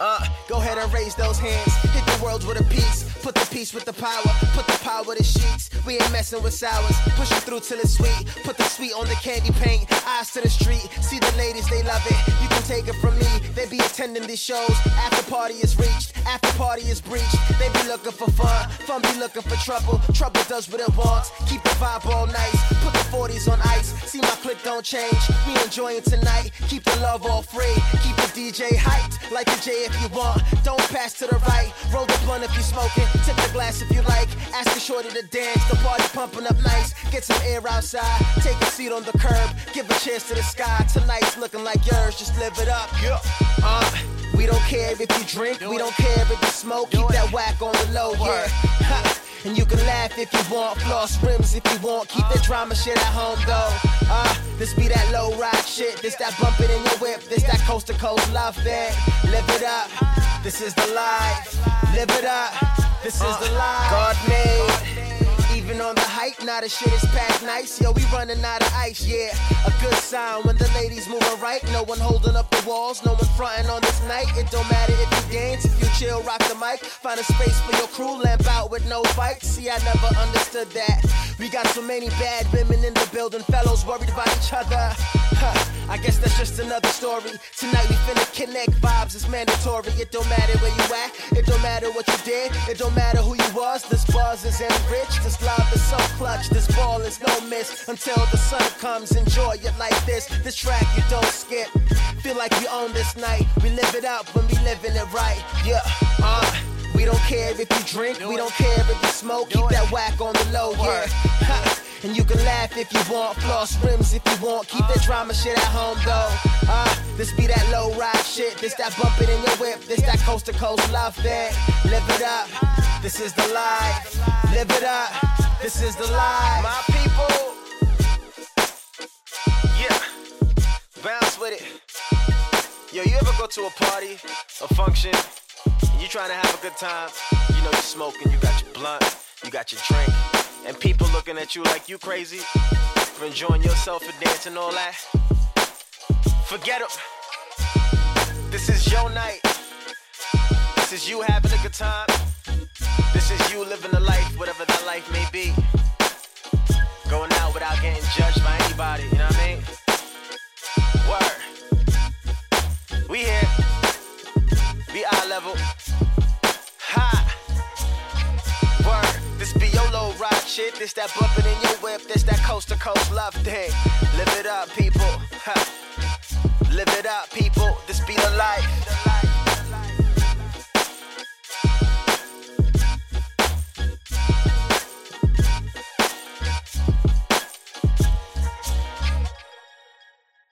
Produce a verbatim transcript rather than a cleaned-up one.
Uh, go ahead and raise those hands. Hit the world with a piece. Put the peace with the power. Put the power with the sheets. We ain't messing with sours. Push it through till it's sweet. Put the sweet on the candy paint. Eyes to the street. See the ladies, they love it. You can take it from me. They be attending these shows. After party is reached. After party is breached. They be looking for fun. Fun be looking for trouble. Trouble does what it wants. Keep the vibe all nice. Put the forties on ice. See my click don't change. We enjoying tonight. Keep the love all free. Keep the D J hyped. Like the J if you want. Don't pass to the right. Roll the blunt if you smoking. Tip the glass if you like. Ask the shorty to dance. The party pumping up nice. Get some air outside. Take a seat on the curb. Give a chance to the sky. Tonight's looking like yours. Just live it up. Yeah. Uh, we don't care if you drink. We don't care if you smoke. Keep that whack on the low. Yeah. Ha. And you can laugh if you want, floss rims if you want. Keep that drama shit at home though. Uh, this be that low ride shit. This that bump it in your whip. This that coast to coast love thing. Live it up. This is the life. Live it up. This is the life. God made. Even on the hike, now the shit is packed nice. Yo, we running out of ice, yeah. A good sign when the ladies moving right. No one holding up the walls, no one fronting on this night. It don't matter if you dance, if you chill, rock the mic. Find a space for your crew, lamp out with no fight. See, I never understood that. We got so many bad women in the building, fellows worried about each other. Huh, I guess that's just another story. Tonight we finna connect, vibes is mandatory. It don't matter where you at, it don't matter what you did, it don't matter who you was. This buzz is enriched, this love is so clutch, this ball is no miss. Until the sun comes, enjoy it like this. This track you don't skip, feel like you own this night. We live it up when we living it right, yeah. Uh, we don't care if you drink, we don't care if you smoke. Keep that whack on the low, yeah. Ha. And you can laugh if you want, floss rims if you want. Keep that drama shit at home though. Uh, this be that low ride shit. This that bump it in your whip. This that coast to coast love thing. Live it up. This is the life. Live it up. This is the life. My people. Yeah. Bounce with it. Yo, you ever go to a party, a function, and you trying to have a good time? You know you smoking, you got your blunt, you got your drink. And people looking at you like you crazy for enjoying yourself and dancing all that. Forget them. This is your night. This is you having a good time. This is you living a life, whatever that life may be. Going out without getting judged by anybody, you know what I mean? Word. We here. We eye level. Ha. Word. This be your low ride shit. This that bumping in your whip. This that coast to coast love thing. Live it up, people. Ha. Live it up, people. This be the life.